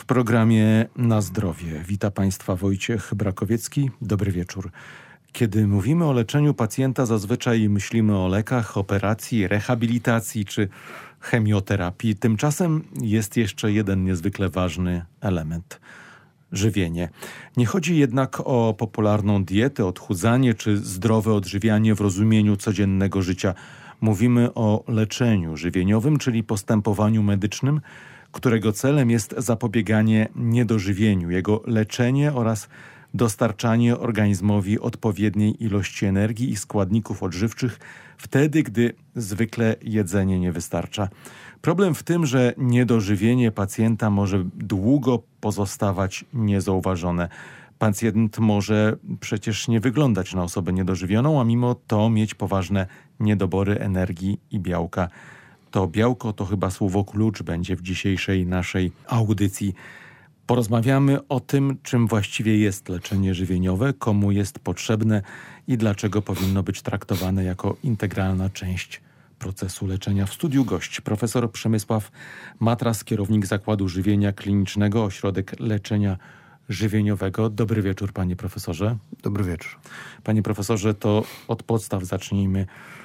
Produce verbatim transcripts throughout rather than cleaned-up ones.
programie Na Zdrowie wita Państwa Wojciech Brakowiecki. Dobry wieczór. Kiedy mówimy o leczeniu pacjenta, zazwyczaj myślimy o lekach, operacji, rehabilitacji czy chemioterapii. Tymczasem jest jeszcze jeden niezwykle ważny element – żywienie. Nie chodzi jednak o popularną dietę, odchudzanie czy zdrowe odżywianie w rozumieniu codziennego życia. Mówimy o leczeniu żywieniowym, czyli postępowaniu medycznym, którego celem jest zapobieganie niedożywieniu, jego leczenie oraz dostarczanie organizmowi odpowiedniej ilości energii i składników odżywczych wtedy, gdy zwykle jedzenie nie wystarcza. Problem w tym, że niedożywienie pacjenta może długo pozostawać niezauważone. Pacjent może przecież nie wyglądać na osobę niedożywioną, a mimo to mieć poważne niedobory energii i białka. To białko to chyba słowo klucz będzie w dzisiejszej naszej audycji. Porozmawiamy o tym, czym właściwie jest leczenie żywieniowe, komu jest potrzebne i dlaczego powinno być traktowane jako integralna część procesu leczenia. W studiu gość profesor Przemysław Matras, kierownik Zakładu Żywienia Klinicznego, Ośrodek Leczenia Żywieniowego. Dobry wieczór, panie profesorze. Dobry wieczór. Panie profesorze, to od podstaw zacznijmy.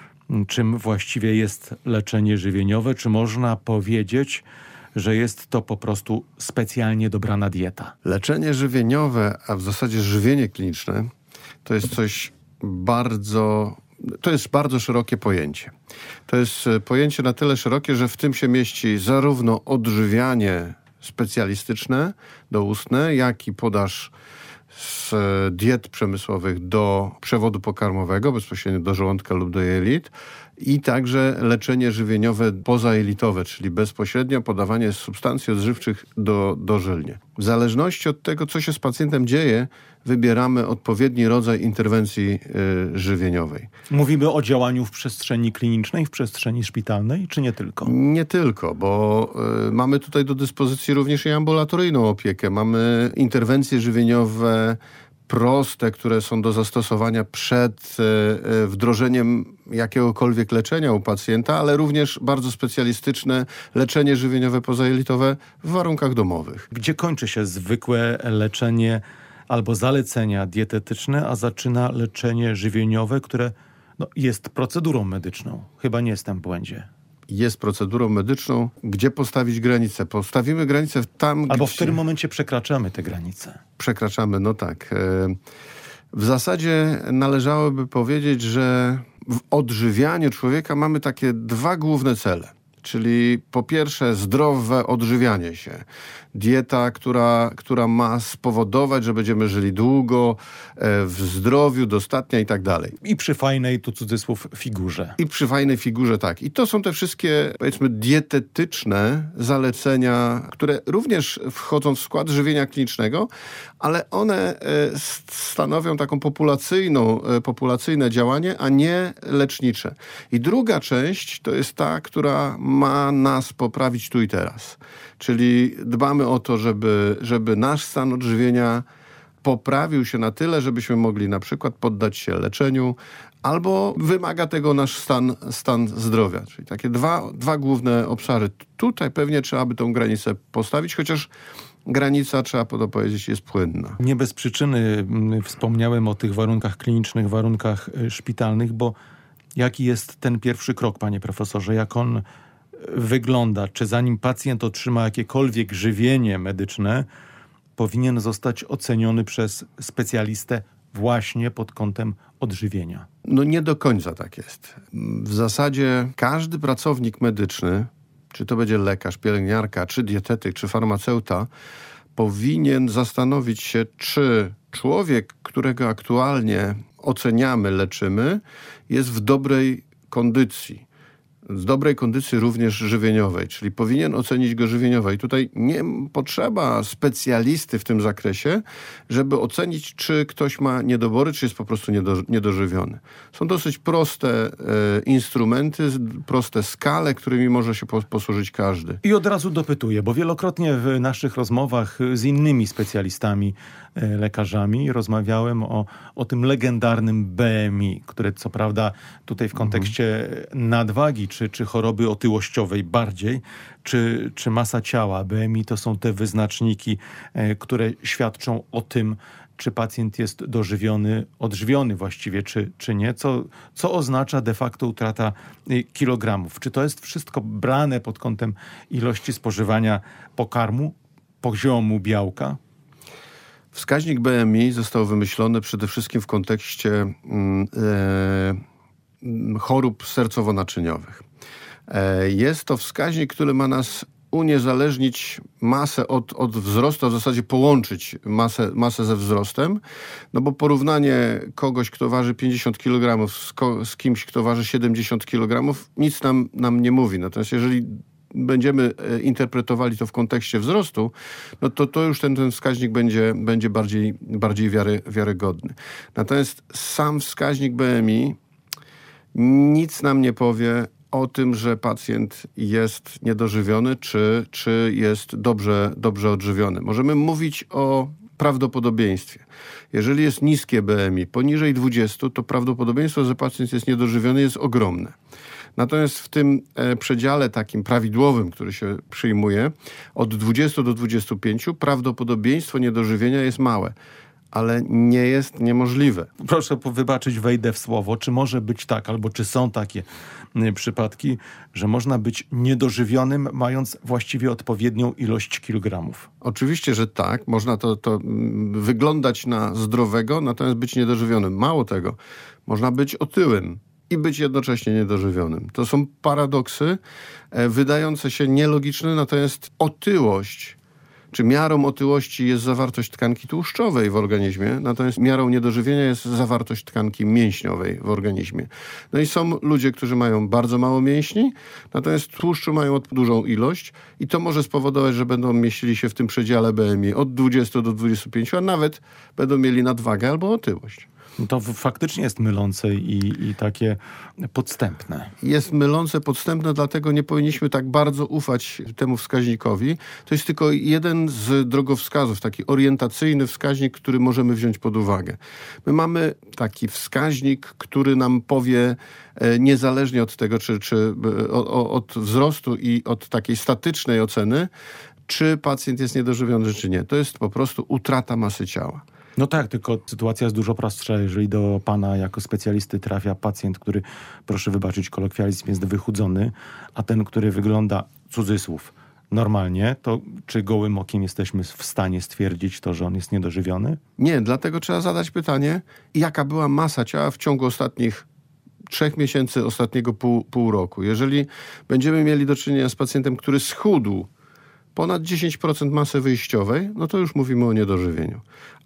Czym właściwie jest leczenie żywieniowe? Czy można powiedzieć, że jest to po prostu specjalnie dobrana dieta? Leczenie żywieniowe, a w zasadzie żywienie kliniczne, to jest coś bardzo... To jest bardzo szerokie pojęcie. To jest pojęcie na tyle szerokie, że w tym się mieści zarówno odżywianie specjalistyczne, doustne, jak i podaż z diet przemysłowych do przewodu pokarmowego, bezpośrednio do żołądka lub do jelit, i także leczenie żywieniowe pozajelitowe, czyli bezpośrednio podawanie substancji odżywczych do, dożylnie. W zależności od tego, co się z pacjentem dzieje, wybieramy odpowiedni rodzaj interwencji y, żywieniowej. Mówimy o działaniu w przestrzeni klinicznej, w przestrzeni szpitalnej, czy nie tylko? Nie tylko, bo y, mamy tutaj do dyspozycji również i ambulatoryjną opiekę. Mamy interwencje żywieniowe proste, które są do zastosowania przed y, wdrożeniem jakiegokolwiek leczenia u pacjenta, ale również bardzo specjalistyczne leczenie żywieniowe pozajelitowe w warunkach domowych. Gdzie kończy się zwykłe leczenie albo zalecenia dietetyczne, a zaczyna leczenie żywieniowe, które no, jest procedurą medyczną? Chyba nie jestem w błędzie. Jest procedurą medyczną. Gdzie postawić granicę? Postawimy granicę tam, Albo gdzie... w którym momencie przekraczamy te granice? Przekraczamy, no tak. W zasadzie należałoby powiedzieć, że w odżywianiu człowieka mamy takie dwa główne cele. Czyli po pierwsze zdrowe odżywianie się. Dieta, która, która ma spowodować, że będziemy żyli długo, w zdrowiu, dostatnia i tak dalej. I przy fajnej, tu cudzysłów, figurze. I przy fajnej figurze, tak. I to są te wszystkie, powiedzmy, dietetyczne zalecenia, które również wchodzą w skład żywienia klinicznego, ale one stanowią taką populacyjną, populacyjne działanie, a nie lecznicze. I druga część to jest ta, która ma nas poprawić tu i teraz. Czyli dbamy o to, żeby, żeby nasz stan odżywienia poprawił się na tyle, żebyśmy mogli na przykład poddać się leczeniu, albo wymaga tego nasz stan, stan zdrowia. Czyli takie dwa, dwa główne obszary. Tutaj pewnie trzeba by tą granicę postawić, chociaż granica, trzeba to powiedzieć, jest płynna. Nie bez przyczyny wspomniałem o tych warunkach klinicznych, warunkach szpitalnych, bo jaki jest ten pierwszy krok, panie profesorze? Jak on wygląda? Czy zanim pacjent otrzyma jakiekolwiek żywienie medyczne, powinien zostać oceniony przez specjalistę właśnie pod kątem odżywienia? No nie do końca tak jest. W zasadzie każdy pracownik medyczny, czy to będzie lekarz, pielęgniarka, czy dietetyk, czy farmaceuta, powinien zastanowić się, czy człowiek, którego aktualnie oceniamy, leczymy, jest w dobrej kondycji. Z dobrej kondycji również żywieniowej, czyli powinien ocenić go żywieniowo. I tutaj nie potrzeba specjalisty w tym zakresie, żeby ocenić, czy ktoś ma niedobory, czy jest po prostu niedo, niedożywiony. Są dosyć proste e, instrumenty, proste skale, którymi może się po, posłużyć każdy. I od razu dopytuję, bo wielokrotnie w naszych rozmowach z innymi specjalistami, e, lekarzami rozmawiałem o, o tym legendarnym B M I, które co prawda tutaj w kontekście mhm. nadwagi czy, czy choroby otyłościowej bardziej, czy, czy masa ciała. B M I to są te wyznaczniki, które świadczą o tym, czy pacjent jest dożywiony, odżywiony właściwie, czy, czy nie, co, co oznacza de facto utrata kilogramów. Czy to jest wszystko brane pod kątem ilości spożywania pokarmu, poziomu białka? Wskaźnik B M I został wymyślony przede wszystkim w kontekście e, chorób sercowo-naczyniowych. E, jest to wskaźnik, który ma nas uniezależnić masę od, od wzrostu, a w zasadzie połączyć masę, masę ze wzrostem, no bo porównanie kogoś, kto waży pięćdziesiąt kilogramów z, ko- z kimś, kto waży siedemdziesiąt kilogramów, nic nam, nam nie mówi. Natomiast jeżeli będziemy interpretowali to w kontekście wzrostu, no to, to już ten, ten wskaźnik będzie, będzie bardziej, bardziej wiary, wiarygodny. Natomiast sam wskaźnik B M I nic nam nie powie o tym, że pacjent jest niedożywiony, czy, czy jest dobrze, dobrze odżywiony. Możemy mówić o prawdopodobieństwie. Jeżeli jest niskie B M I, poniżej dwudziestu, to prawdopodobieństwo, że pacjent jest niedożywiony, jest ogromne. Natomiast w tym e, przedziale takim prawidłowym, który się przyjmuje, od dwudziestu do dwudziestu pięciu prawdopodobieństwo niedożywienia jest małe, ale nie jest niemożliwe. Proszę wybaczyć, wejdę w słowo. Czy może być tak, albo czy są takie y, przypadki, że można być niedożywionym, mając właściwie odpowiednią ilość kilogramów? Oczywiście, że tak. Można to, to mm, wyglądać na zdrowego, natomiast być niedożywionym. Mało tego, można być otyłym i być jednocześnie niedożywionym. To są paradoksy e, wydające się nielogiczne, natomiast otyłość, czy miarą otyłości jest zawartość tkanki tłuszczowej w organizmie, natomiast miarą niedożywienia jest zawartość tkanki mięśniowej w organizmie. No i są ludzie, którzy mają bardzo mało mięśni, natomiast tłuszczu mają dużą ilość i to może spowodować, że będą mieścili się w tym przedziale B M I od dwudziestu do dwudziestu pięciu, a nawet będą mieli nadwagę albo otyłość. To faktycznie jest mylące i, i takie podstępne. Jest mylące, podstępne, dlatego nie powinniśmy tak bardzo ufać temu wskaźnikowi. To jest tylko jeden z drogowskazów, taki orientacyjny wskaźnik, który możemy wziąć pod uwagę. My mamy taki wskaźnik, który nam powie, e, niezależnie od tego, czy, czy o, od wzrostu i od takiej statycznej oceny, czy pacjent jest niedożywiony, czy nie. To jest po prostu utrata masy ciała. No tak, tylko sytuacja jest dużo prostsza, jeżeli do pana jako specjalisty trafia pacjent, który, proszę wybaczyć, kolokwializm, jest wychudzony, a ten, który wygląda, cudzysłów, normalnie, to czy gołym okiem jesteśmy w stanie stwierdzić to, że on jest niedożywiony? Nie, dlatego trzeba zadać pytanie, jaka była masa ciała w ciągu ostatnich trzech miesięcy, ostatniego pół, pół roku. Jeżeli będziemy mieli do czynienia z pacjentem, który schudł ponad dziesięć procent masy wyjściowej, no to już mówimy o niedożywieniu.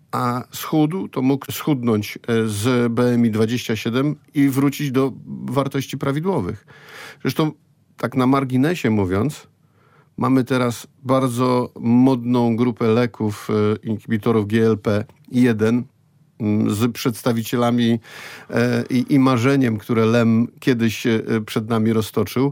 A schudł, to mógł schudnąć z B M I dwadzieścia siedem i wrócić do wartości prawidłowych. Zresztą, tak na marginesie mówiąc, mamy teraz bardzo modną grupę leków, inhibitorów G L P jeden z przedstawicielami i, i marzeniem, które Lem kiedyś przed nami roztoczył.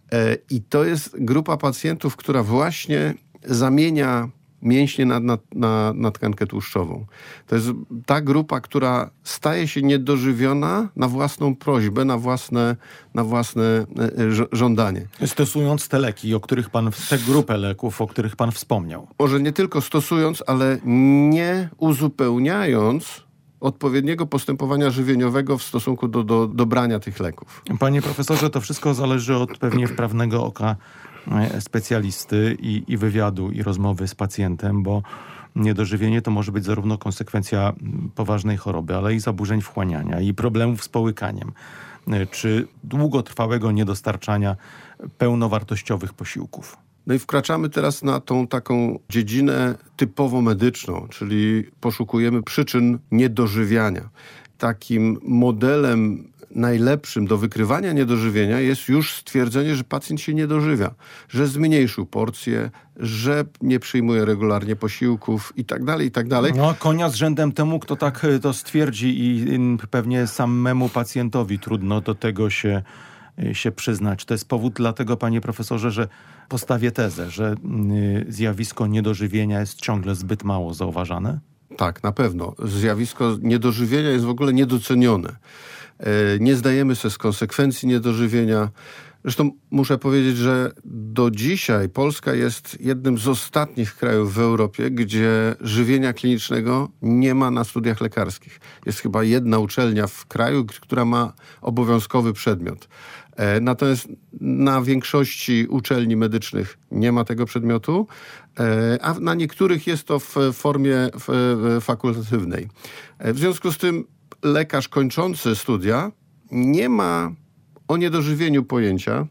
I to jest grupa pacjentów, która właśnie zamienia mięśnie na, na, na, na tkankę tłuszczową. To jest ta grupa, która staje się niedożywiona na własną prośbę, na własne, na własne żądanie. Stosując te leki, o których pan, tę grupę leków, o których pan wspomniał. Może nie tylko stosując, ale nie uzupełniając odpowiedniego postępowania żywieniowego w stosunku do, do, do brania tych leków. Panie profesorze, to wszystko zależy od pewnie wprawnego oka specjalisty i, i wywiadu, i rozmowy z pacjentem, bo niedożywienie to może być zarówno konsekwencja poważnej choroby, ale i zaburzeń wchłaniania i problemów z połykaniem, czy długotrwałego niedostarczania pełnowartościowych posiłków. No i wkraczamy teraz na tą taką dziedzinę typowo medyczną, czyli poszukujemy przyczyn niedożywiania. Takim modelem najlepszym do wykrywania niedożywienia jest już stwierdzenie, że pacjent się nie dożywia, że zmniejszył porcje, że nie przyjmuje regularnie posiłków i tak dalej, i tak dalej. No, konia z rzędem temu, kto tak to stwierdzi i pewnie samemu pacjentowi trudno do tego się, się przyznać. To jest powód dlatego, panie profesorze, że postawię tezę, że zjawisko niedożywienia jest ciągle zbyt mało zauważane? Tak, na pewno. Zjawisko niedożywienia jest w ogóle niedocenione. Nie zdajemy sobie z konsekwencji niedożywienia. Zresztą muszę powiedzieć, że do dzisiaj Polska jest jednym z ostatnich krajów w Europie, gdzie żywienia klinicznego nie ma na studiach lekarskich. Jest chyba jedna uczelnia w kraju, która ma obowiązkowy przedmiot. Natomiast na większości uczelni medycznych nie ma tego przedmiotu, a na niektórych jest to w formie fakultatywnej. W związku z tym lekarz kończący studia nie ma o niedożywieniu pojęcia,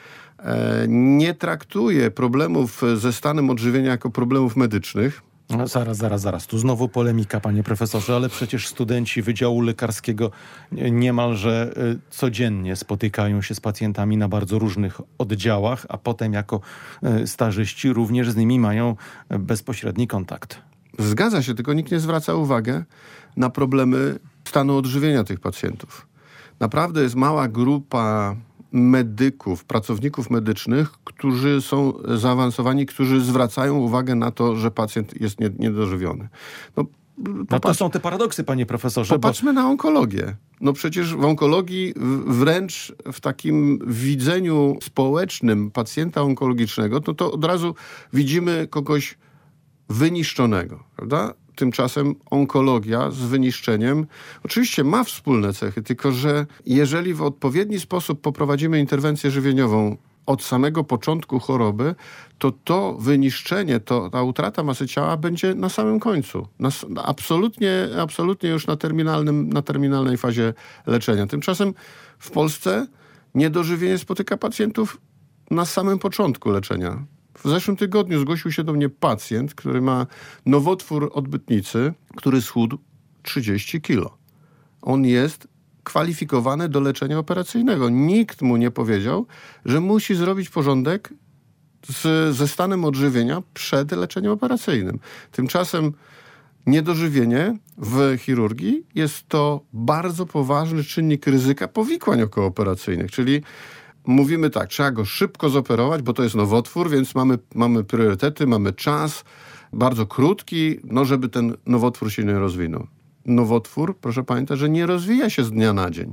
nie traktuje problemów ze stanem odżywienia jako problemów medycznych. No, zaraz, zaraz, zaraz. Tu znowu polemika, panie profesorze, ale przecież studenci Wydziału Lekarskiego niemalże codziennie spotykają się z pacjentami na bardzo różnych oddziałach, a potem jako stażyści również z nimi mają bezpośredni kontakt. Zgadza się, tylko nikt nie zwraca uwagi na problemy stanu odżywienia tych pacjentów. Naprawdę jest mała grupa medyków, pracowników medycznych, którzy są zaawansowani, którzy zwracają uwagę na to, że pacjent jest niedożywiony. No, no to są te paradoksy, panie profesorze. Popatrzmy bo... na onkologię. No przecież w onkologii wręcz w takim widzeniu społecznym pacjenta onkologicznego, no to od razu widzimy kogoś wyniszczonego, prawda? Tymczasem onkologia z wyniszczeniem oczywiście ma wspólne cechy, tylko że jeżeli w odpowiedni sposób poprowadzimy interwencję żywieniową od samego początku choroby, to to wyniszczenie, to, ta utrata masy ciała będzie na samym końcu. Na, absolutnie, absolutnie już na, terminalnym, na terminalnej fazie leczenia. Tymczasem w Polsce niedożywienie spotyka pacjentów na samym początku leczenia. W zeszłym tygodniu zgłosił się do mnie pacjent, który ma nowotwór odbytnicy, który schudł trzydzieści kilo. On jest kwalifikowany do leczenia operacyjnego. Nikt mu nie powiedział, że musi zrobić porządek z, ze stanem odżywienia przed leczeniem operacyjnym. Tymczasem niedożywienie w chirurgii jest to bardzo poważny czynnik ryzyka powikłań okołooperacyjnych, czyli mówimy tak, trzeba go szybko zoperować, bo to jest nowotwór, więc mamy, mamy priorytety, mamy czas bardzo krótki, no żeby ten nowotwór się nie rozwinął. Nowotwór, proszę pamiętać, że nie rozwija się z dnia na dzień.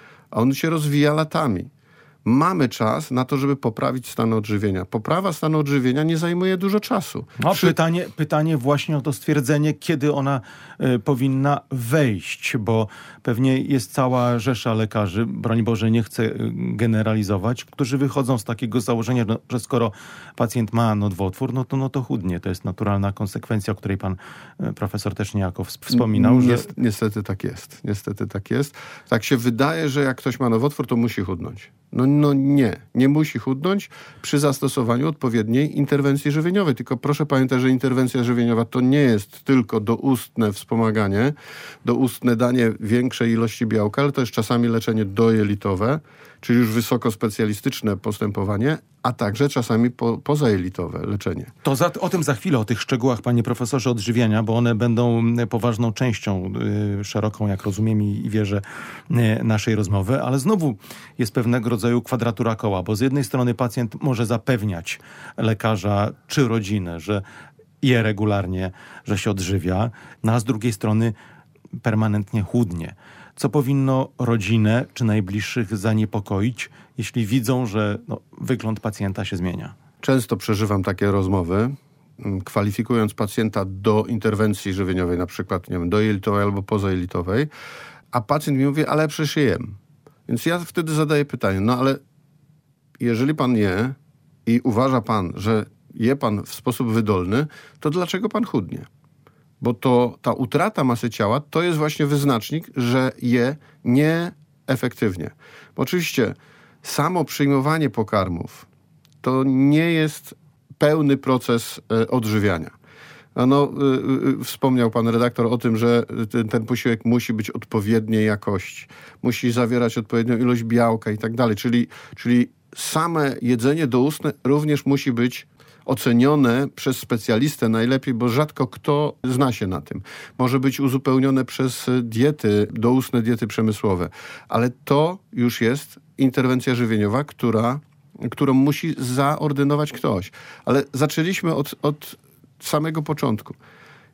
On się rozwija latami. Mamy czas na to, żeby poprawić stan odżywienia. Poprawa stanu odżywienia nie zajmuje dużo czasu. No, Przy... pytanie, pytanie właśnie o to stwierdzenie, kiedy ona y, powinna wejść, bo pewnie jest cała rzesza lekarzy, broń Boże, nie chcę y, generalizować, którzy wychodzą z takiego założenia, no, że skoro pacjent ma nowotwór, no to, no to chudnie. To jest naturalna konsekwencja, o której pan y, profesor też niejako wspominał. Że... Niestety, niestety tak jest. Niestety tak jest. Tak się wydaje, że jak ktoś ma nowotwór, to musi chudnąć. No, no nie, nie musi chudnąć przy zastosowaniu odpowiedniej interwencji żywieniowej. Tylko proszę pamiętać, że interwencja żywieniowa to nie jest tylko doustne wspomaganie, doustne danie większej ilości białka, ale to jest czasami leczenie dojelitowe, czyli już wysoko specjalistyczne postępowanie, a także czasami po, pozajelitowe leczenie. To za, o tym za chwilę, o tych szczegółach, panie profesorze, odżywiania, bo one będą poważną częścią, y, szeroką, jak rozumiem i, i wierzę, y, naszej rozmowy, ale znowu jest pewnego rodzaju kwadratura koła, bo z jednej strony pacjent może zapewniać lekarza czy rodzinę, że je regularnie, że się odżywia, no a z drugiej strony permanentnie chudnie. Co powinno rodzinę czy najbliższych zaniepokoić, jeśli widzą, że no, wygląd pacjenta się zmienia? Często przeżywam takie rozmowy, kwalifikując pacjenta do interwencji żywieniowej, na przykład nie wiem, dojelitowej albo pozajelitowej, a pacjent mi mówi, ale przecież jem. Więc ja wtedy zadaję pytanie, no ale jeżeli pan je i uważa pan, że je pan w sposób wydolny, to dlaczego pan chudnie? Bo to ta utrata masy ciała to jest właśnie wyznacznik, że je nieefektywnie. Bo oczywiście samo przyjmowanie pokarmów to nie jest pełny proces y, odżywiania. No, y, y, wspomniał pan redaktor o tym, że ten, ten posiłek musi być odpowiedniej jakości, musi zawierać odpowiednią ilość białka i tak dalej. Czyli, czyli same jedzenie doustne również musi być ocenione przez specjalistę najlepiej, bo rzadko kto zna się na tym. Może być uzupełnione przez diety, doustne diety przemysłowe, ale to już jest interwencja żywieniowa, która, którą musi zaordynować ktoś. Ale zaczęliśmy od, od samego początku.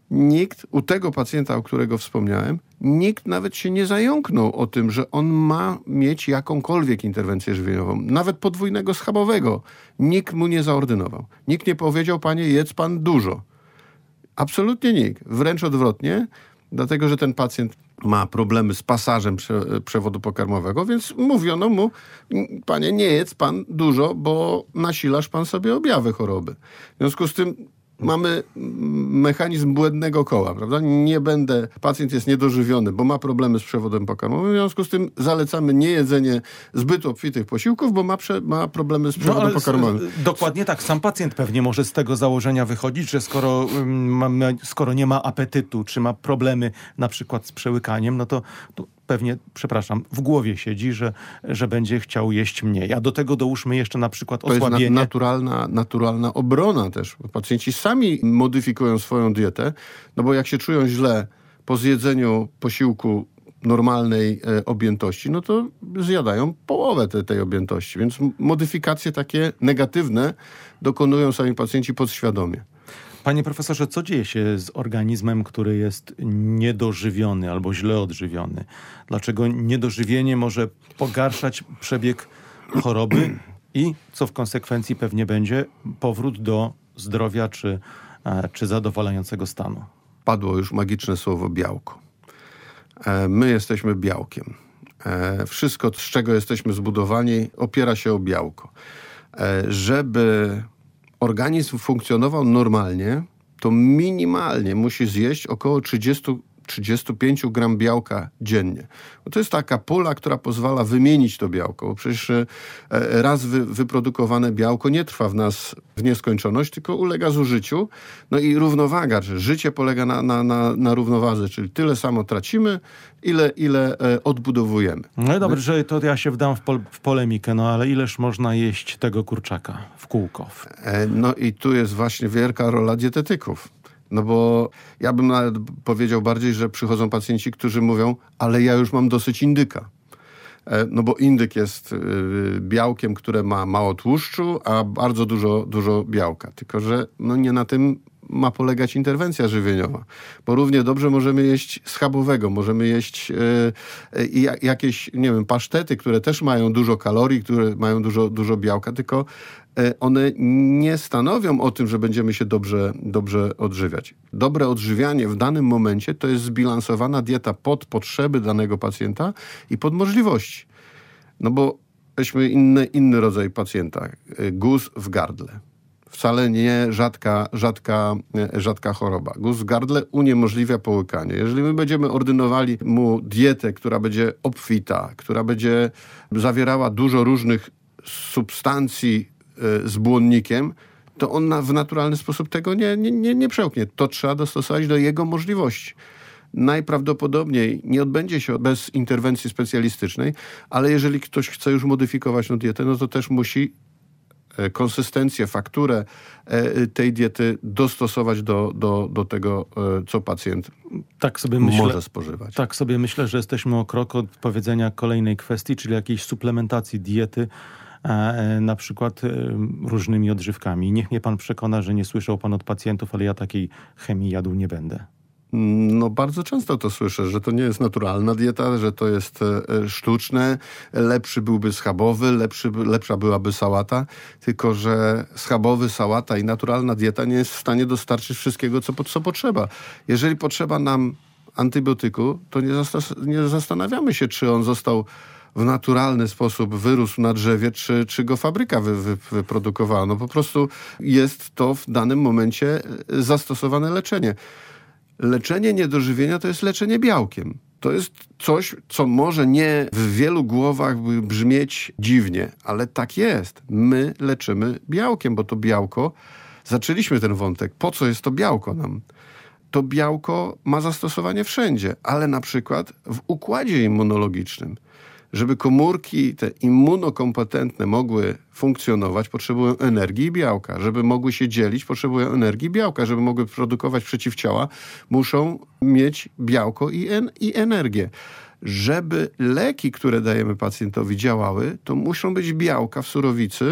nikt, u tego pacjenta, o którego wspomniałem, nikt nawet się nie zająknął o tym, że on ma mieć jakąkolwiek interwencję żywieniową, nawet podwójnego schabowego. Nikt mu nie zaordynował. Nikt nie powiedział, panie, jedz pan dużo. Absolutnie nikt. Wręcz odwrotnie, dlatego, że ten pacjent ma problemy z pasażem prze, przewodu pokarmowego, więc mówiono mu, panie, nie jedz pan dużo, bo nasilasz pan sobie objawy choroby. W związku z tym mamy mechanizm błędnego koła, prawda? Nie będę, pacjent jest niedożywiony, bo ma problemy z przewodem pokarmowym, w związku z tym zalecamy niejedzenie zbyt obfitych posiłków, bo ma, prze, ma problemy z przewodem no, pokarmowym. Z, dokładnie tak. Sam pacjent pewnie może z tego założenia wychodzić, że skoro, um, skoro nie ma apetytu, czy ma problemy na przykład z przełykaniem, no to, to pewnie, przepraszam, w głowie siedzi, że, że będzie chciał jeść mniej. A do tego dołóżmy jeszcze na przykład osłabienie. To jest na, naturalna, naturalna obrona też. Pacjenci sami modyfikują swoją dietę, no bo jak się czują źle po zjedzeniu posiłku normalnej e, objętości, no to zjadają połowę te, tej objętości. Więc modyfikacje takie negatywne dokonują sami pacjenci podświadomie. Panie profesorze, co dzieje się z organizmem, który jest niedożywiony albo źle odżywiony? Dlaczego niedożywienie może pogarszać przebieg choroby i co w konsekwencji pewnie będzie powrót do zdrowia czy, czy zadowalającego stanu? Padło już magiczne słowo białko. My jesteśmy białkiem. Wszystko, z czego jesteśmy zbudowani, opiera się o białko. Żeby organizm funkcjonował normalnie, to minimalnie musi zjeść około trzydzieści do trzydziestu pięciu gram białka dziennie. No to jest taka pula, która pozwala wymienić to białko, bo przecież raz wy, wyprodukowane białko nie trwa w nas w nieskończoność, tylko ulega zużyciu. No i równowaga, że życie polega na, na, na, na równowadze, czyli tyle samo tracimy, ile, ile odbudowujemy. No i dobrze, że to ja się wdam w, pol, w polemikę, no ale ileż można jeść tego kurczaka w kółko? No i tu jest właśnie wielka rola dietetyków. No bo ja bym nawet powiedział bardziej, że przychodzą pacjenci, którzy mówią, ale ja już mam dosyć indyka. No bo indyk jest białkiem, które ma mało tłuszczu, a bardzo dużo, dużo białka. Tylko że no nie na tym ma polegać interwencja żywieniowa. Bo równie dobrze możemy jeść schabowego, możemy jeść e, jakieś, nie wiem, pasztety, które też mają dużo kalorii, które mają dużo, dużo białka, tylko e, one nie stanowią o tym, że będziemy się dobrze, dobrze odżywiać. Dobre odżywianie w danym momencie to jest zbilansowana dieta pod potrzeby danego pacjenta i pod możliwości. No bo weźmy inny, inny rodzaj pacjenta. Guz w gardle. Wcale nie rzadka, rzadka, rzadka choroba. Guz w gardle uniemożliwia połykanie. Jeżeli my będziemy ordynowali mu dietę, która będzie obfita, która będzie zawierała dużo różnych substancji z błonnikiem, to on na, w naturalny sposób tego nie, nie, nie, nie przełknie. To trzeba dostosować do jego możliwości. Najprawdopodobniej nie odbędzie się bez interwencji specjalistycznej, ale jeżeli ktoś chce już modyfikować tą dietę, no to też musi konsystencję, fakturę tej diety dostosować do, do, do tego, co pacjent tak sobie myślę, może spożywać. Tak sobie myślę, że jesteśmy o krok od powiedzenia kolejnej kwestii, czyli jakiejś suplementacji diety, na przykład różnymi odżywkami. Niech mnie pan przekona, że nie słyszał pan od pacjentów, ale ja takiej chemii jadł nie będę. No bardzo często to słyszę, że to nie jest naturalna dieta, że to jest sztuczne, lepszy byłby schabowy, lepszy, lepsza byłaby sałata, tylko że schabowy, sałata i naturalna dieta nie jest w stanie dostarczyć wszystkiego, co, co potrzeba. Jeżeli potrzeba nam antybiotyku, to nie, zastas- nie zastanawiamy się, czy on został w naturalny sposób wyrósł na drzewie, czy, czy go fabryka wy, wy, wyprodukowała. No po prostu jest to w danym momencie zastosowane leczenie. Leczenie niedożywienia to jest leczenie białkiem. To jest coś, co może nie w wielu głowach brzmieć dziwnie, ale tak jest. My leczymy białkiem, bo to białko, zaczęliśmy ten wątek, po co jest to białko nam? To białko ma zastosowanie wszędzie, ale na przykład w układzie immunologicznym. Żeby komórki te immunokompetentne mogły funkcjonować, potrzebują energii i białka. Żeby mogły się dzielić, potrzebują energii i białka. Żeby mogły produkować przeciwciała, muszą mieć białko i, en- i energię. Żeby leki, które dajemy pacjentowi, działały, to muszą być białka w surowicy,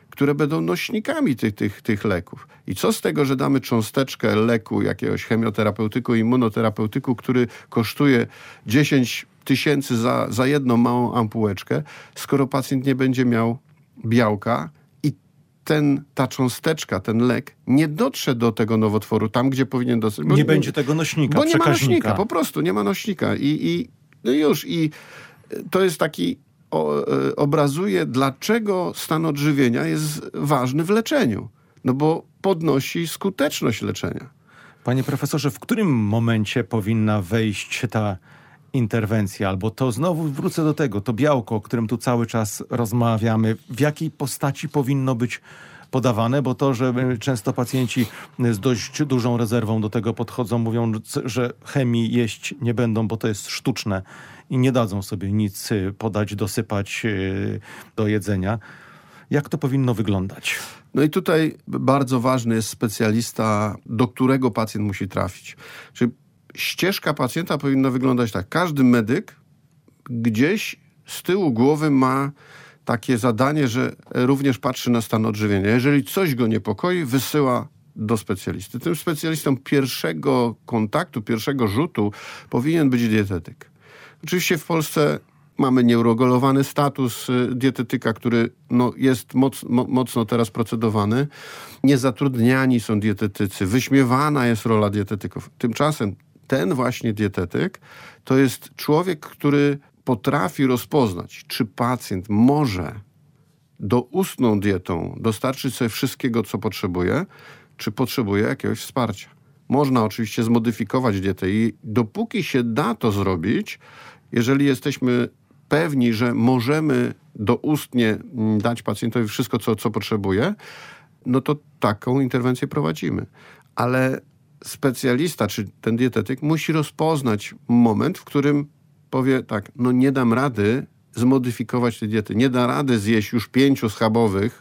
które będą nośnikami tych, tych, tych leków. I co z tego, że damy cząsteczkę leku, jakiegoś chemioterapeutyku, immunoterapeutyku, który kosztuje dziesięć tysięcy za, za jedną małą ampułeczkę, skoro pacjent nie będzie miał białka i ten, ta cząsteczka, ten lek nie dotrze do tego nowotworu tam, gdzie powinien dotrzeć. Nie będzie tego nośnika, Bo nie ma przekaźnika. nośnika, po prostu nie ma nośnika. I, i no już. I to jest taki, o, obrazuje, dlaczego stan odżywienia jest ważny w leczeniu. No bo podnosi skuteczność leczenia. Panie profesorze, w którym momencie powinna wejść ta interwencja? Albo to znowu wrócę do tego, to białko, o którym tu cały czas rozmawiamy. W jakiej postaci powinno być podawane? Bo to, że często pacjenci z dość dużą rezerwą do tego podchodzą, mówią, że chemii jeść nie będą, bo to jest sztuczne i nie dadzą sobie nic podać, dosypać do jedzenia. Jak to powinno wyglądać? No i tutaj bardzo ważny jest specjalista, do którego pacjent musi trafić. Czyli ścieżka pacjenta powinna wyglądać tak. Każdy medyk gdzieś z tyłu głowy ma takie zadanie, że również patrzy na stan odżywienia. Jeżeli coś go niepokoi, wysyła do specjalisty. Tym specjalistą pierwszego kontaktu, pierwszego rzutu powinien być dietetyk. Oczywiście w Polsce mamy nieuregulowany status dietetyka, który no, jest moc, mo, mocno teraz procedowany. Niezatrudniani są dietetycy, wyśmiewana jest rola dietetyków. Tymczasem ten właśnie dietetyk to jest człowiek, który potrafi rozpoznać, czy pacjent może doustną dietą dostarczyć sobie wszystkiego, co potrzebuje, czy potrzebuje jakiegoś wsparcia. Można oczywiście zmodyfikować dietę i dopóki się da to zrobić, jeżeli jesteśmy pewni, że możemy doustnie dać pacjentowi wszystko, co, co potrzebuje, no to taką interwencję prowadzimy. Ale specjalista, czy ten dietetyk musi rozpoznać moment, w którym powie tak, no nie dam rady zmodyfikować tej diety. Nie da rady zjeść już pięciu schabowych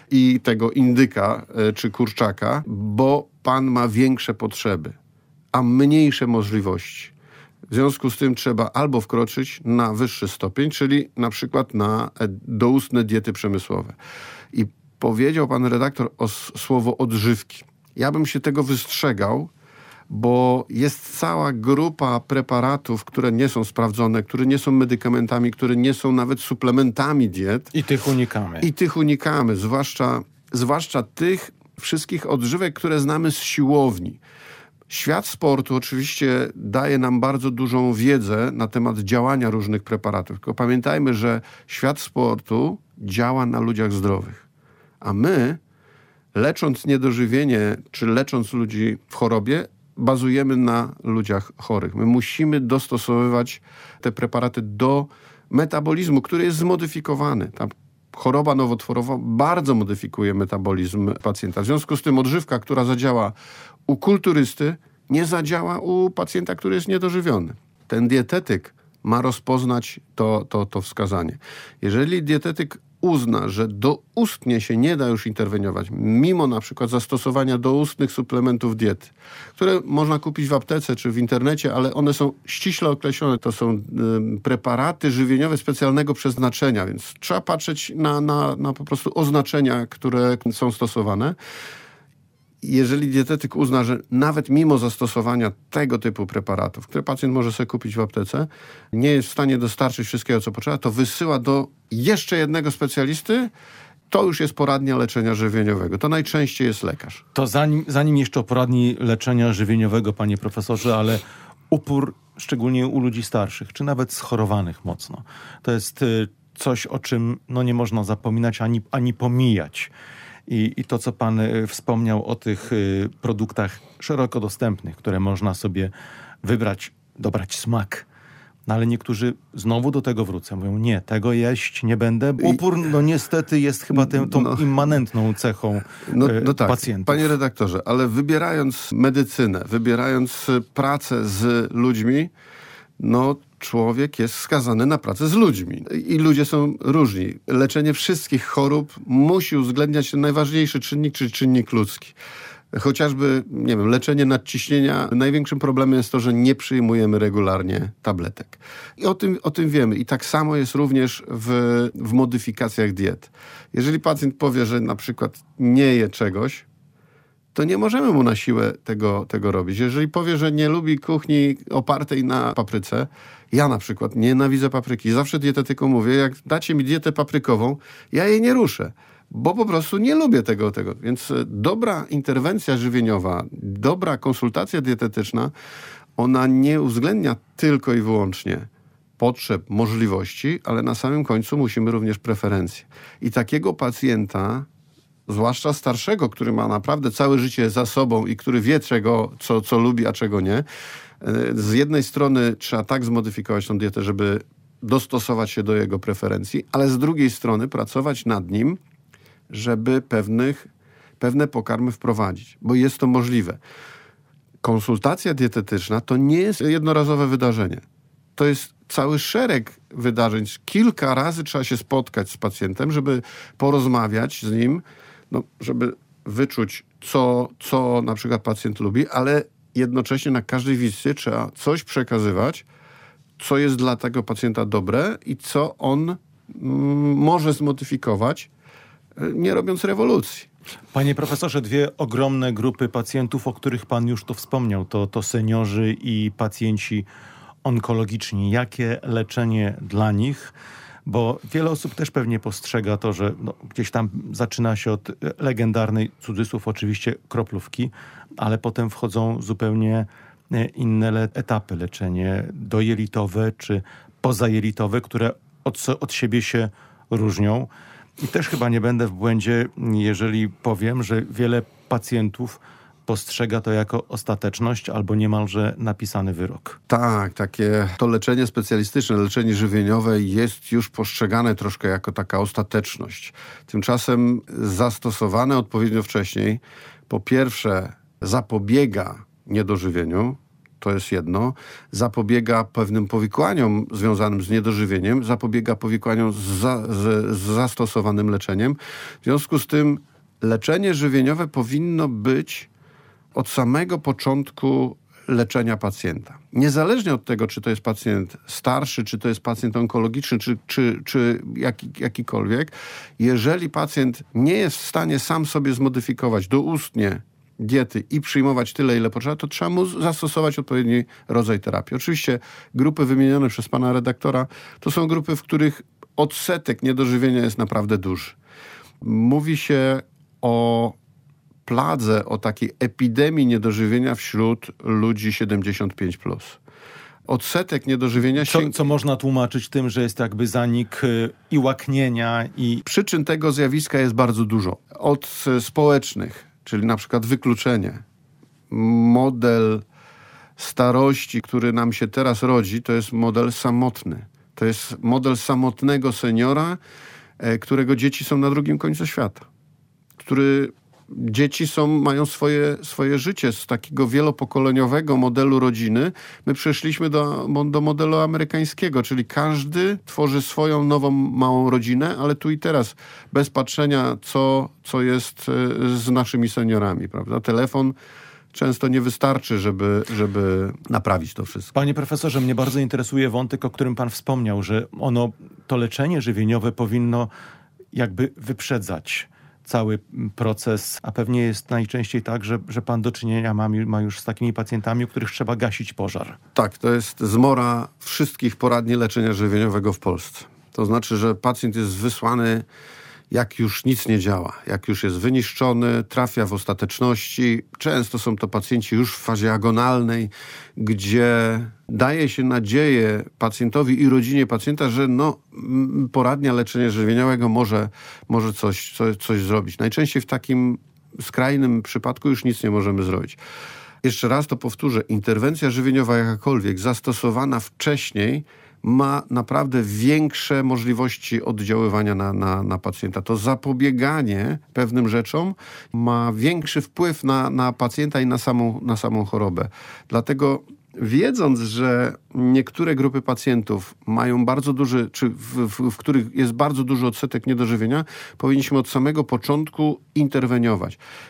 i tego indyka czy kurczaka, bo pan ma większe potrzeby, a mniejsze możliwości. W związku z tym trzeba albo wkroczyć na wyższy stopień, czyli na przykład na doustne diety przemysłowe. I powiedział pan redaktor o słowo odżywki. Ja bym się tego wystrzegał, bo jest cała grupa preparatów, które nie są sprawdzone, które nie są medykamentami, które nie są nawet suplementami diet. I tych unikamy. I tych unikamy, zwłaszcza, zwłaszcza tych wszystkich odżywek, które znamy z siłowni. Świat sportu oczywiście daje nam bardzo dużą wiedzę na temat działania różnych preparatów. Tylko pamiętajmy, że świat sportu działa na ludziach zdrowych. A my, lecząc niedożywienie, czy lecząc ludzi w chorobie, bazujemy na ludziach chorych. My musimy dostosowywać te preparaty do metabolizmu, który jest zmodyfikowany. Ta choroba nowotworowa bardzo modyfikuje metabolizm pacjenta. W związku z tym odżywka, która zadziała u kulturysty, nie zadziała u pacjenta, który jest niedożywiony. Ten dietetyk ma rozpoznać to, to, to wskazanie. Jeżeli dietetyk uzna, że doustnie się nie da już interweniować, mimo na przykład zastosowania doustnych suplementów diety, które można kupić w aptece czy w internecie, ale one są ściśle określone. To są y, preparaty żywieniowe specjalnego przeznaczenia, więc trzeba patrzeć na, na, na po prostu oznaczenia, które są stosowane. Jeżeli dietetyk uzna, że nawet mimo zastosowania tego typu preparatów, które pacjent może sobie kupić w aptece, nie jest w stanie dostarczyć wszystkiego, co potrzeba, to wysyła do jeszcze jednego specjalisty. To już jest poradnia leczenia żywieniowego. To najczęściej jest lekarz. To zanim, zanim jeszcze o poradni leczenia żywieniowego, panie profesorze, ale upór, szczególnie u ludzi starszych, czy nawet schorowanych mocno, to jest coś, o czym no, nie można zapominać ani, ani pomijać. I, I to, co pan wspomniał o tych y, produktach szeroko dostępnych, które można sobie wybrać, dobrać smak. No ale niektórzy znowu do tego wrócą. Mówią, nie, tego jeść nie będę. Upór, no niestety, jest chyba tę, tą no, immanentną cechą no, no tak, pacjentów. Panie redaktorze, ale wybierając medycynę, wybierając pracę z ludźmi, no człowiek jest skazany na pracę z ludźmi. I ludzie są różni. Leczenie wszystkich chorób musi uwzględniać ten najważniejszy czynnik, czyli czynnik ludzki. Chociażby, nie wiem, leczenie nadciśnienia. Największym problemem jest to, że nie przyjmujemy regularnie tabletek. I o tym, o tym wiemy. I tak samo jest również w, w modyfikacjach diet. Jeżeli pacjent powie, że na przykład nie je czegoś, to nie możemy mu na siłę tego, tego robić. Jeżeli powie, że nie lubi kuchni opartej na papryce, ja na przykład nienawidzę papryki. Zawsze dietetykom mówię, jak dacie mi dietę paprykową, ja jej nie ruszę, bo po prostu nie lubię tego, tego. Więc dobra interwencja żywieniowa, dobra konsultacja dietetyczna, ona nie uwzględnia tylko i wyłącznie potrzeb, możliwości, ale na samym końcu musimy również preferencje. I takiego pacjenta, zwłaszcza starszego, który ma naprawdę całe życie za sobą i który wie, czego, co, co lubi, a czego nie, z jednej strony trzeba tak zmodyfikować tą dietę, żeby dostosować się do jego preferencji, ale z drugiej strony pracować nad nim, żeby pewnych, pewne pokarmy wprowadzić, bo jest to możliwe. Konsultacja dietetyczna to nie jest jednorazowe wydarzenie. To jest cały szereg wydarzeń. Kilka razy trzeba się spotkać z pacjentem, żeby porozmawiać z nim, no, żeby wyczuć, co, co na przykład pacjent lubi, ale jednocześnie na każdej wizycie trzeba coś przekazywać, co jest dla tego pacjenta dobre i co on mm, może zmodyfikować, nie robiąc rewolucji. Panie profesorze, dwie ogromne grupy pacjentów, o których pan już to wspomniał, to, to seniorzy i pacjenci onkologiczni. Jakie leczenie dla nich? Bo wiele osób też pewnie postrzega to, że no, gdzieś tam zaczyna się od legendarnej, cudzysłów oczywiście, kroplówki, ale potem wchodzą zupełnie inne le- etapy. Leczenie dojelitowe czy pozajelitowe, które od, od siebie się różnią. I też chyba nie będę w błędzie, jeżeli powiem, że wiele pacjentów postrzega to jako ostateczność albo niemalże napisany wyrok. Tak, takie to leczenie specjalistyczne, leczenie żywieniowe jest już postrzegane troszkę jako taka ostateczność. Tymczasem zastosowane odpowiednio wcześniej, po pierwsze zapobiega niedożywieniu, to jest jedno, zapobiega pewnym powikłaniom związanym z niedożywieniem, zapobiega powikłaniom z, za, z, z zastosowanym leczeniem. W związku z tym leczenie żywieniowe powinno być od samego początku leczenia pacjenta. Niezależnie od tego, czy to jest pacjent starszy, czy to jest pacjent onkologiczny, czy, czy, czy jaki, jakikolwiek, jeżeli pacjent nie jest w stanie sam sobie zmodyfikować doustnie diety i przyjmować tyle, ile potrzeba, to trzeba mu zastosować odpowiedni rodzaj terapii. Oczywiście grupy wymienione przez pana redaktora to są grupy, w których odsetek niedożywienia jest naprawdę duży. Mówi się o pladze, o takiej epidemii niedożywienia wśród ludzi siedemdziesiąt pięć plus. Odsetek niedożywienia się... Co, co można tłumaczyć tym, że jest jakby zanik y, i łaknienia i... Przyczyn tego zjawiska jest bardzo dużo. Od y, społecznych, czyli na przykład wykluczenie. Model starości, który nam się teraz rodzi, to jest model samotny. To jest model samotnego seniora, y, którego dzieci są na drugim końcu świata. Który... Dzieci są, mają swoje, swoje życie. Z takiego wielopokoleniowego modelu rodziny my przeszliśmy do, do modelu amerykańskiego, czyli każdy tworzy swoją nową małą rodzinę, ale tu i teraz, bez patrzenia, co, co jest z naszymi seniorami, prawda? Telefon często nie wystarczy, żeby, żeby naprawić to wszystko. Panie profesorze, mnie bardzo interesuje wątek, o którym pan wspomniał, że ono, to leczenie żywieniowe powinno jakby wyprzedzać cały proces, a pewnie jest najczęściej tak, że, że pan do czynienia ma, ma już z takimi pacjentami, u których trzeba gasić pożar. Tak, to jest zmora wszystkich poradni leczenia żywieniowego w Polsce. To znaczy, że pacjent jest wysłany, jak już nic nie działa, jak już jest wyniszczony, trafia w ostateczności. Często są to pacjenci już w fazie agonalnej, gdzie daje się nadzieję pacjentowi i rodzinie pacjenta, że no, poradnia leczenia żywieniowego może, może coś, coś, coś zrobić. Najczęściej w takim skrajnym przypadku już nic nie możemy zrobić. Jeszcze raz to powtórzę, interwencja żywieniowa jakakolwiek zastosowana wcześniej ma naprawdę większe możliwości oddziaływania na, na, na pacjenta. To zapobieganie pewnym rzeczom ma większy wpływ na, na pacjenta i na samą, na samą chorobę. Dlatego wiedząc, że niektóre grupy pacjentów mają bardzo duży, czy w, w, w których jest bardzo duży odsetek niedożywienia, powinniśmy od samego początku interweniować. I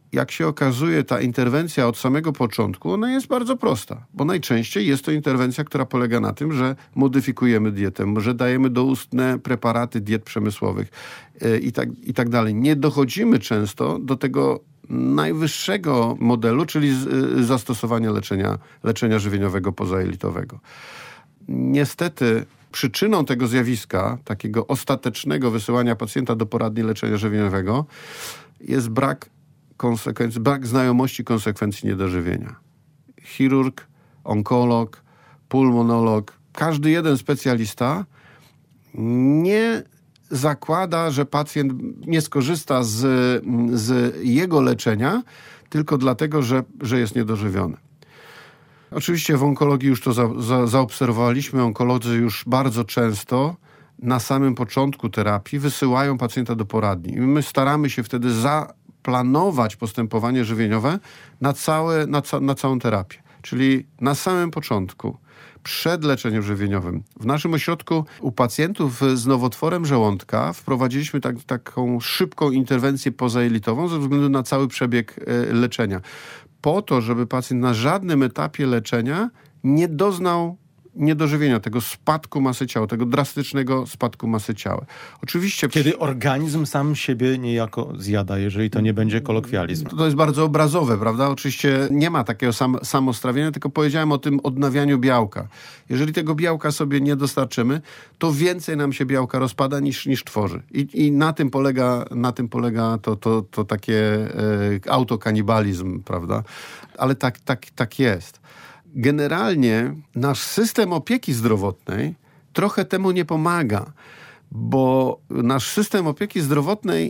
jak się okazuje, ta interwencja od samego początku, ona jest bardzo prosta, bo najczęściej jest to interwencja, która polega na tym, że modyfikujemy dietę, że dajemy doustne preparaty diet przemysłowych yy, i, tak, i tak dalej. Nie dochodzimy często do tego najwyższego modelu, czyli z, yy, zastosowania leczenia, leczenia żywieniowego pozajelitowego. Niestety przyczyną tego zjawiska, takiego ostatecznego wysyłania pacjenta do poradni leczenia żywieniowego jest brak konsekwencji, brak znajomości konsekwencji niedożywienia. Chirurg, onkolog, pulmonolog, każdy jeden specjalista nie zakłada, że pacjent nie skorzysta z, z jego leczenia tylko dlatego, że, że jest niedożywiony. Oczywiście w onkologii już to za, za, zaobserwowaliśmy. Onkolodzy już bardzo często na samym początku terapii wysyłają pacjenta do poradni. I my staramy się wtedy zaplanować postępowanie żywieniowe na, całe, na, ca, na całą terapię. Czyli na samym początku, przed leczeniem żywieniowym. W naszym ośrodku u pacjentów z nowotworem żołądka wprowadziliśmy tak, taką szybką interwencję pozajelitową ze względu na cały przebieg y, leczenia. Po to, żeby pacjent na żadnym etapie leczenia nie doznał niedożywienia, tego spadku masy ciała, tego drastycznego spadku masy ciała. Oczywiście... Kiedy organizm sam siebie niejako zjada, jeżeli to nie będzie kolokwializm. To jest bardzo obrazowe, prawda? Oczywiście nie ma takiego sam, samostrawienia, tylko powiedziałem o tym odnawianiu białka. Jeżeli tego białka sobie nie dostarczymy, to więcej nam się białka rozpada niż, niż tworzy. I, i na tym polega, na tym polega to, to, to takie e, autokanibalizm, prawda? Ale tak, tak, tak jest. Generalnie nasz system opieki zdrowotnej trochę temu nie pomaga, bo nasz system opieki zdrowotnej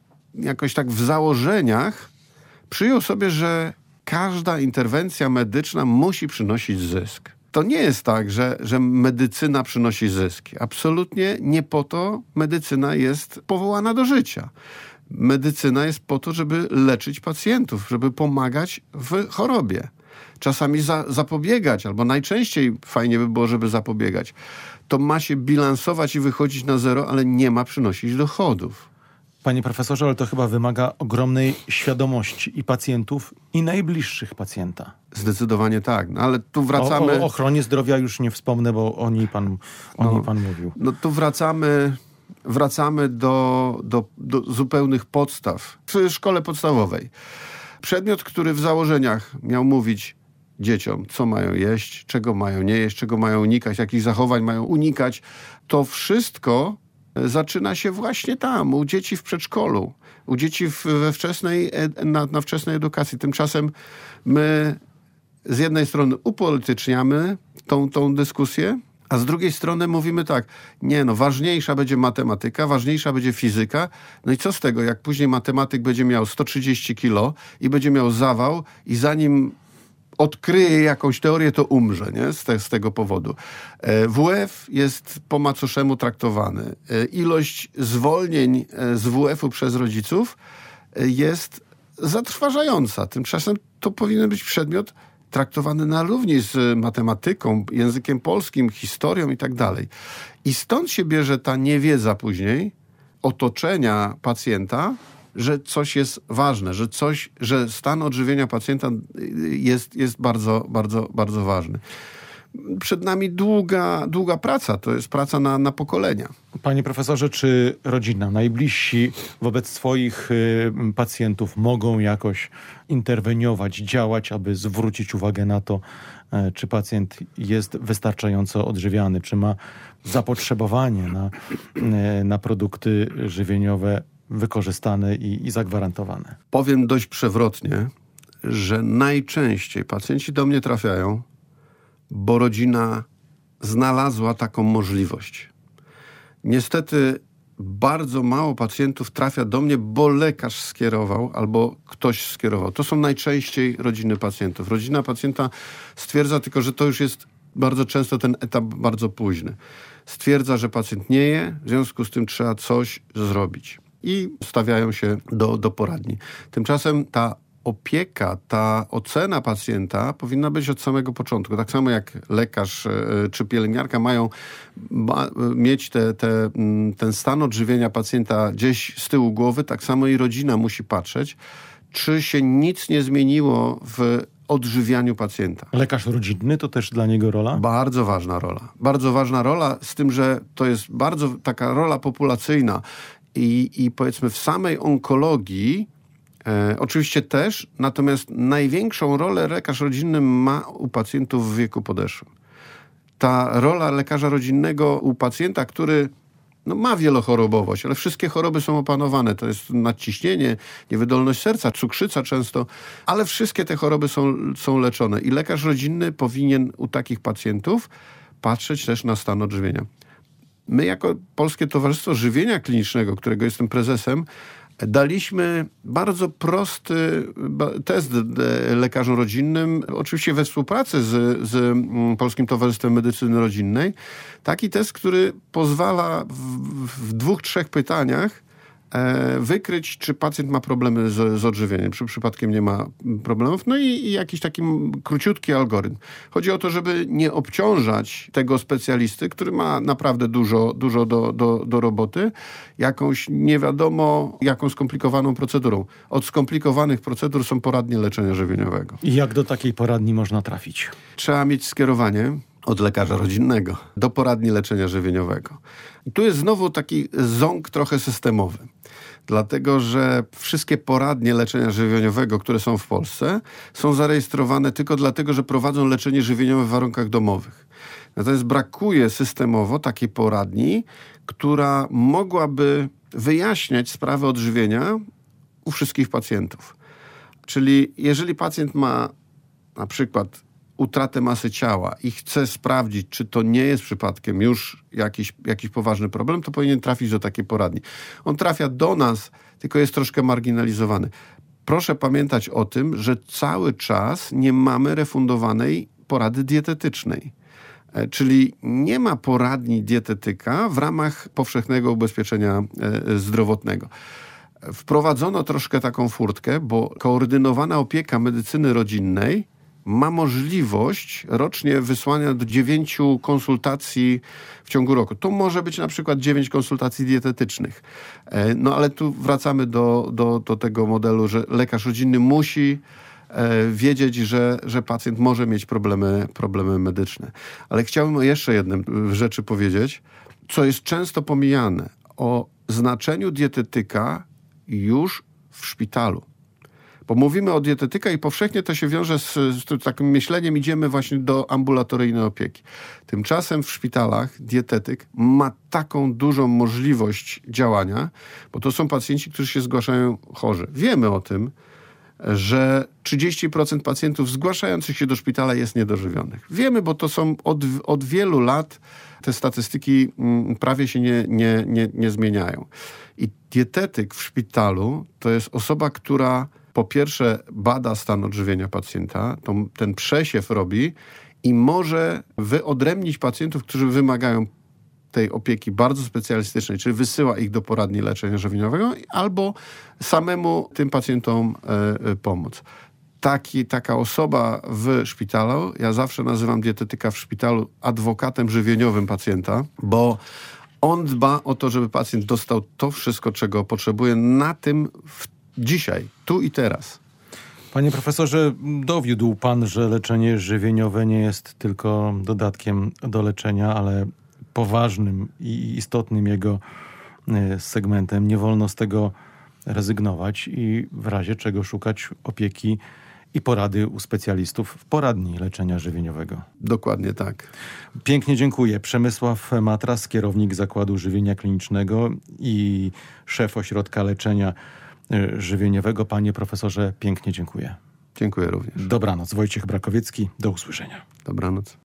jakoś tak w założeniach przyjął sobie, że każda interwencja medyczna musi przynosić zysk. To nie jest tak, że, że medycyna przynosi zyski. Absolutnie nie po to medycyna jest powołana do życia. Medycyna jest po to, żeby leczyć pacjentów, żeby pomagać w chorobie. Czasami za, zapobiegać, albo najczęściej fajnie by było, żeby zapobiegać. To ma się bilansować i wychodzić na zero, ale nie ma przynosić dochodów. Panie profesorze, ale to chyba wymaga ogromnej świadomości i pacjentów, i najbliższych pacjenta. Zdecydowanie tak, no, ale tu wracamy... O, o ochronie zdrowia już nie wspomnę, bo o niej pan, o no, niej pan mówił. No tu wracamy... Wracamy do, do, do zupełnych podstaw. W szkole podstawowej. Przedmiot, który w założeniach miał mówić dzieciom, co mają jeść, czego mają nie jeść, czego mają unikać, jakich zachowań mają unikać, to wszystko zaczyna się właśnie tam, u dzieci w przedszkolu, u dzieci w, we wczesnej, na, na wczesnej edukacji. Tymczasem my z jednej strony upolityczniamy tą, tą dyskusję, a z drugiej strony mówimy tak, nie no, ważniejsza będzie matematyka, ważniejsza będzie fizyka, no i co z tego, jak później matematyk będzie miał sto trzydzieści kilo i będzie miał zawał i zanim odkryje jakąś teorię, to umrze, nie? Z, te, z tego powodu. W F jest po macoszemu traktowany. Ilość zwolnień z W F-u przez rodziców jest zatrważająca. Tymczasem to powinien być przedmiot traktowany na równi z matematyką, językiem polskim, historią i tak dalej. I stąd się bierze ta niewiedza później otoczenia pacjenta, że coś jest ważne, że coś, że stan odżywienia pacjenta jest, jest bardzo, bardzo, bardzo ważny. Przed nami długa, długa praca, to jest praca na, na pokolenia. Panie profesorze, czy rodzina, najbliżsi wobec swoich y, pacjentów mogą jakoś interweniować, działać, aby zwrócić uwagę na to, y, czy pacjent jest wystarczająco odżywiany, czy ma zapotrzebowanie na, y, na produkty żywieniowe wykorzystane i, i zagwarantowane? Powiem dość przewrotnie, że najczęściej pacjenci do mnie trafiają, bo rodzina znalazła taką możliwość. Niestety bardzo mało pacjentów trafia do mnie, bo lekarz skierował albo ktoś skierował. To są najczęściej rodziny pacjentów. Rodzina pacjenta stwierdza tylko, że to już jest bardzo często ten etap bardzo późny. Stwierdza, że pacjent nie je, w związku z tym trzeba coś zrobić. I stawiają się do, do poradni. Tymczasem ta opieka, ta ocena pacjenta powinna być od samego początku. Tak samo jak lekarz czy pielęgniarka mają ma, mieć te, te, ten stan odżywienia pacjenta gdzieś z tyłu głowy, tak samo i rodzina musi patrzeć, czy się nic nie zmieniło w odżywianiu pacjenta. Lekarz rodzinny to też dla niego rola? Bardzo ważna rola. Bardzo ważna rola, z tym, że to jest bardzo taka rola populacyjna i, i powiedzmy w samej onkologii e, oczywiście też, natomiast największą rolę lekarz rodzinny ma u pacjentów w wieku podeszłym. Ta rola lekarza rodzinnego u pacjenta, który no, ma wielochorobowość, ale wszystkie choroby są opanowane. To jest nadciśnienie, niewydolność serca, cukrzyca często, ale wszystkie te choroby są, są leczone. I lekarz rodzinny powinien u takich pacjentów patrzeć też na stan odżywienia. My jako Polskie Towarzystwo Żywienia Klinicznego, którego jestem prezesem, daliśmy bardzo prosty test lekarzom rodzinnym, oczywiście we współpracy z, z Polskim Towarzystwem Medycyny Rodzinnej. Taki test, który pozwala w, w dwóch, trzech pytaniach e, wykryć, czy pacjent ma problemy z, z odżywieniem, czy przypadkiem nie ma problemów. No i, i jakiś taki króciutki algorytm. Chodzi o to, żeby nie obciążać tego specjalisty, który ma naprawdę dużo, dużo do, do, do roboty, jakąś nie wiadomo jaką skomplikowaną procedurą. Od skomplikowanych procedur są poradnie leczenia żywieniowego. I jak do takiej poradni można trafić? Trzeba mieć skierowanie od lekarza rodzinnego do poradni leczenia żywieniowego. I tu jest znowu taki ząg trochę systemowy. Dlatego, że wszystkie poradnie leczenia żywieniowego, które są w Polsce, są zarejestrowane tylko dlatego, że prowadzą leczenie żywieniowe w warunkach domowych. Natomiast brakuje systemowo takiej poradni, która mogłaby wyjaśniać sprawy odżywienia u wszystkich pacjentów. Czyli jeżeli pacjent ma na przykład utratę masy ciała i chce sprawdzić, czy to nie jest przypadkiem już jakiś, jakiś poważny problem, to powinien trafić do takiej poradni. On trafia do nas, tylko jest troszkę marginalizowany. Proszę pamiętać o tym, że cały czas nie mamy refundowanej porady dietetycznej. Czyli nie ma poradni dietetyka w ramach powszechnego ubezpieczenia zdrowotnego. Wprowadzono troszkę taką furtkę, bo koordynowana opieka medycyny rodzinnej ma możliwość rocznie wysłania do dziewięciu konsultacji w ciągu roku. To może być na przykład dziewięć konsultacji dietetycznych. No ale tu wracamy do, do, do tego modelu, że lekarz rodzinny musi wiedzieć, że, że pacjent może mieć problemy, problemy medyczne. Ale chciałbym o jeszcze jednym rzeczy powiedzieć, co jest często pomijane. O znaczeniu dietetyka już w szpitalu. Bo mówimy o dietetyka i powszechnie to się wiąże z, z takim myśleniem, idziemy właśnie do ambulatoryjnej opieki. Tymczasem w szpitalach dietetyk ma taką dużą możliwość działania, bo to są pacjenci, którzy się zgłaszają chorzy. Wiemy o tym, że trzydzieści procent pacjentów zgłaszających się do szpitala jest niedożywionych. Wiemy, bo to są od, od wielu lat te statystyki prawie się nie, nie, nie, nie zmieniają. I dietetyk w szpitalu to jest osoba, która po pierwsze bada stan odżywienia pacjenta, to ten przesiew robi i może wyodrębnić pacjentów, którzy wymagają tej opieki bardzo specjalistycznej, czyli wysyła ich do poradni leczenia żywieniowego albo samemu tym pacjentom y, y, pomóc. Taki, taka osoba w szpitalu, ja zawsze nazywam dietetyka w szpitalu adwokatem żywieniowym pacjenta, bo on dba o to, żeby pacjent dostał to wszystko, czego potrzebuje na tym w, dzisiaj, tu i teraz. Panie profesorze, dowiódł pan, że leczenie żywieniowe nie jest tylko dodatkiem do leczenia, ale poważnym i istotnym jego segmentem. Nie wolno z tego rezygnować i w razie czego szukać opieki i porady u specjalistów w poradni leczenia żywieniowego. Dokładnie tak. Pięknie dziękuję. Przemysław Matras, kierownik Zakładu Żywienia Klinicznego i szef Ośrodka Leczenia Żywieniowego. Panie profesorze, pięknie dziękuję. Dziękuję również. Dobranoc. Wojciech Brakowiecki. Do usłyszenia. Dobranoc.